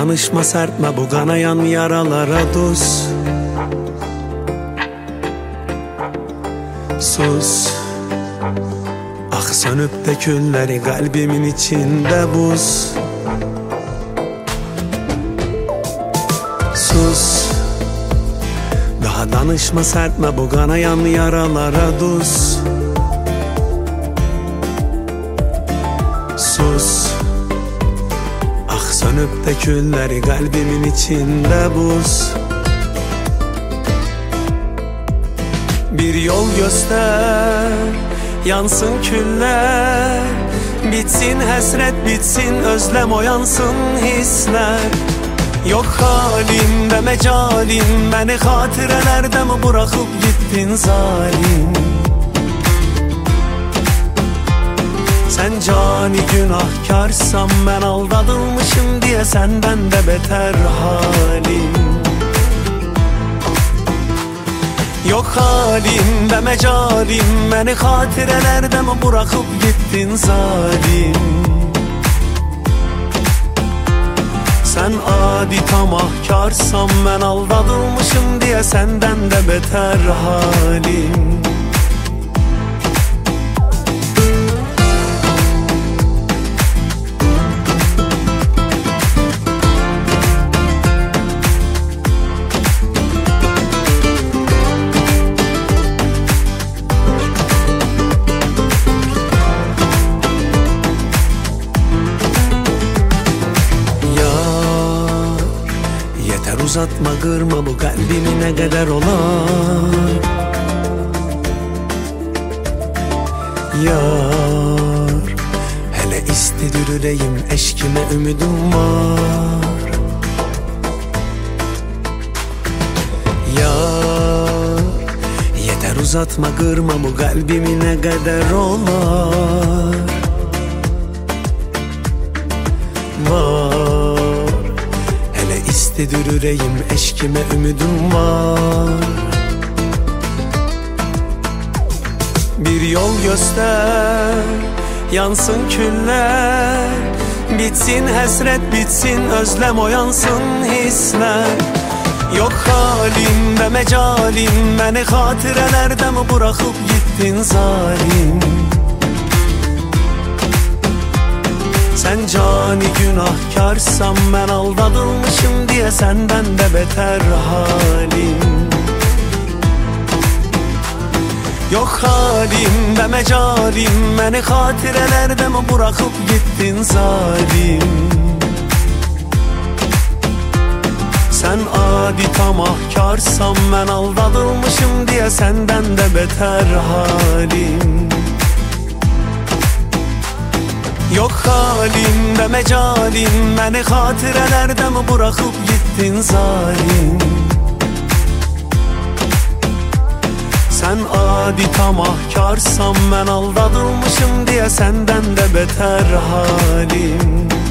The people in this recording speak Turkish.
danışma serpme bu kanayan yaralara duz. Sus. Ah sönüp de külleri kalbimin içinde buz. Sus. Daha danışma serpme bu kanayan yaralara duz. Sus. Ah sönüp de külleri kalbimin içinde buz. Bir yol göster, yansın küller. Bitsin hasret, bitsin özlem, oyansın hisler. Yok halimde mecalim, beni hatirelerde mi bırakıp gittin zalim? Sen cani günahkarsam, ben aldatılmışım diye senden de beter halim. Yok halimde mecalim, beni hatirelerde mi bırakıp gittin zalim? Sen adi tamahkarsam, ben aldatılmışım diye senden de beter halim. Uzatma kırma bu kalbimi ne kadar olan. Yar hele istedir yüreğim, eşkime ümidim var. Yar yeter uzatma kırma bu kalbimi ne kadar olan. Var İstedir yüreğim, eşkime ümidim var. Bir yol göster, yansın küller. Bitsin hasret, bitsin özlem, oyansın hisler. Yok halimde mecalim, beni hatirelerde mi bırakıp gittin zalim? Sen cani günahkarsam, ben aldatılmışım diye senden de beter halim. Yok halimde mecalim, beni hatirelerde mi bırakıp gittin zalim? Sen adi tamahkarsam, ben aldatılmışım diye senden de beter halim. Yok halimde mecalim, beni hatirelerde mi bırakıp gittin zalim? Sen adi tamahkarsam, ben aldatılmışım diye senden de beter halim.